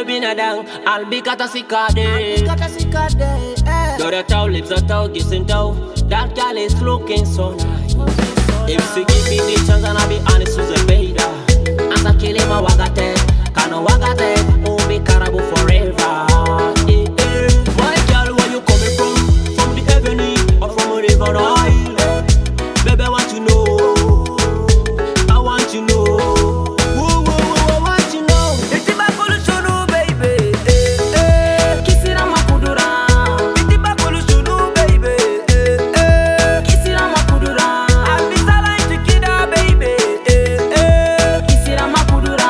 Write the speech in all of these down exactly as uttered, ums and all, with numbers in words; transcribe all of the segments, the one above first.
bina dang, albi kata sikade. Kata sikade, eh. Do the tau, lips the tau, kissing tau. That girl is looking so nice. If she give me the chance and I be honest to the beta. Asa kilima wagate, kano wagate, umi karabu forever. Eh, eh. My girl, where you coming from? From the avenue or from a river island? Baby, I want to know. I want to know. Whoa, whoa, whoa, I want to know. Iti bakulu shunu baby, eh eh. Kisira makudura. Iti bakulu shunu baby, eh eh. Kisira makudura. Abisa like tikida baby, eh eh. Kisira makudura.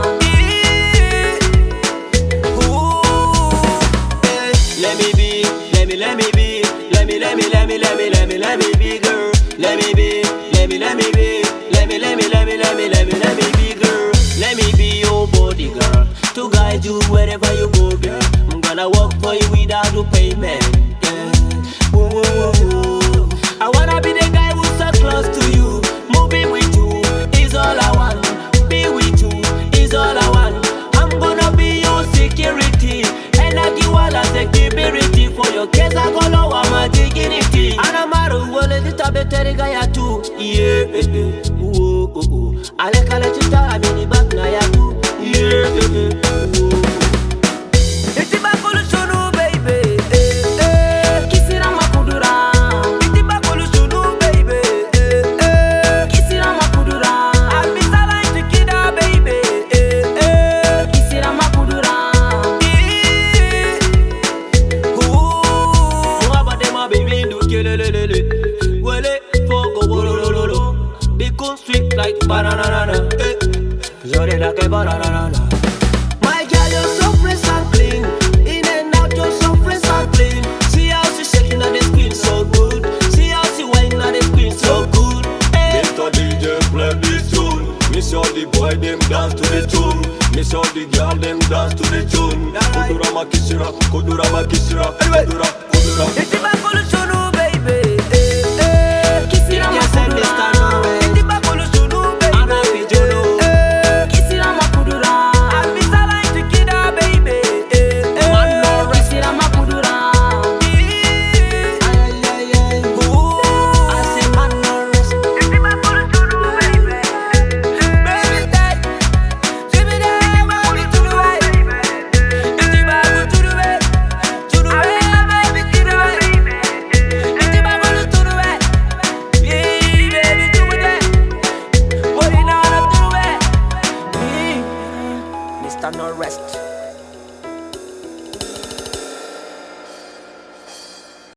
Let me be, let me, let me be, let me, let me, let me, let me, let me, let me be, girl. Let me be, let me, let me be, let me, let me, let me, let me, let me, let me be, girl. Let me be your body, girl, to guide you wherever you go, girl. I'm gonna work for you without no payment, yeah. Whoa, whoa, whoa, whoa. I wanna be the guy who's so close to you. Moving with you is all I want. Be with you is all I want. I'm gonna be your security. And I give all the security for your case. I go lower my dignity. And I'm out of all the tabletary guy too. Yeah, eh, eh. Whoa, oh, oh. I like a let you tell I'm in the back now, yeah, too. Yeah, eh, eh. Whoa. Iti bakulu shunu baby, eh eh. Kisira makudura. Iti bakulu shunu baby, eh eh. Kisira makudura. Abisa like tikida baby, eh eh. Kisira makudura. Baby, do kelelelele, wele fogo bolololo. They come sweet like banana, eh. Jolly like a banana. My girl, you're so fresh and clean. In and out, you're so fresh and clean. See how she shaking on the screen so good. See how she whining on the screen so good. Eh. Mister D J play this tune. Miss all the boy them dance to the tune. Miss all the girl them dance to the tune. Kudura makisira, kudura makisira, kudura, kudura. Iti bakulu shunu baby, eh eh. Kisira makudura. Iti bakulu shunu baby, eh eh. Kisira makudura. Abisa like tikida baby, eh eh. Kisira makudura. Ay, ay, ay. I say man no rest. Iti bakulu shunu baby, baby day. Shimmy day, baby to the way. Iti bakulu to the way, to the way, baby to the way. Iti bakulu to the way, yeah, baby to the way. What you know to the way? Mister No Rest.